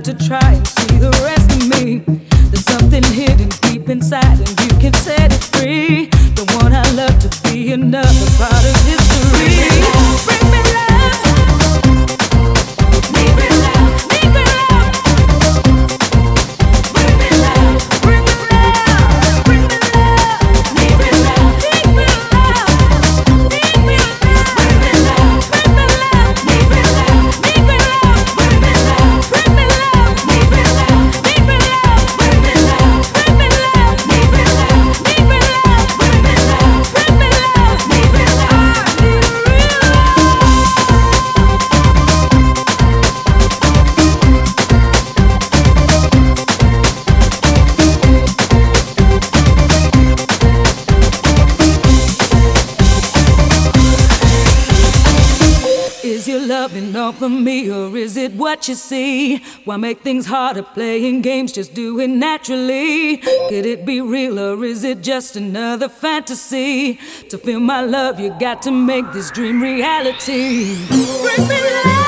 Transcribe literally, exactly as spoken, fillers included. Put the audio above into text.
to try and see the rest of me. There's something hidden deep inside, and you can set it free. Don't want our love to be another part of history. Bring me love. Need me love. Need me love. Bring me love. Bring me love. Bring me love. Need me love. Need me love. Need me love. Bring me love. Bring me love. Need me love. Need me love. Bring me love. Bring me love. Need me love. Need me love. Bring me love. Bring me love. Need me love. Need me love. Bring me love. Bring me love. Need me love. I need real Is your loving all for me, or is it what you see? Why make things harder playing games? Just do it naturally. Could it be real, or is it just another fantasy? To feel my love, you got to make this dream reality. Bring me love.